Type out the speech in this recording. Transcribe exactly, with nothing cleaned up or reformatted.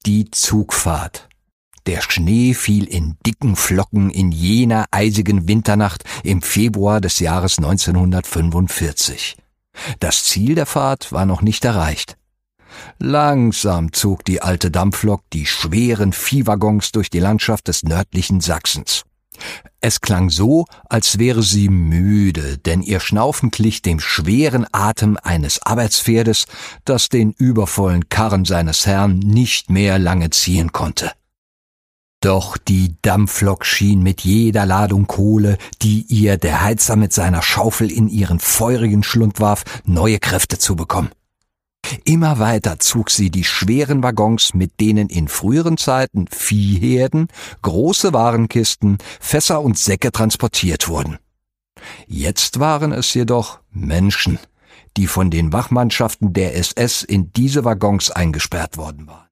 Die Zugfahrt. Der Schnee fiel in dicken Flocken in jener eisigen Winternacht im Februar des Jahres neunzehnhundertfünfundvierzig. Das Ziel der Fahrt war noch nicht erreicht. Langsam zog die alte Dampflok die schweren Viehwaggons durch die Landschaft des nördlichen Sachsens. Es klang so, als wäre sie müde, denn ihr Schnaufen glich dem schweren Atem eines Arbeitspferdes, das den übervollen Karren seines Herrn nicht mehr lange ziehen konnte. Doch die Dampflok schien mit jeder Ladung Kohle, die ihr der Heizer mit seiner Schaufel in ihren feurigen Schlund warf, neue Kräfte zu bekommen. Immer weiter zog sie die schweren Waggons, mit denen in früheren Zeiten Viehherden, große Warenkisten, Fässer und Säcke transportiert wurden. Jetzt waren es jedoch Menschen, die von den Wachmannschaften der S S in diese Waggons eingesperrt worden waren.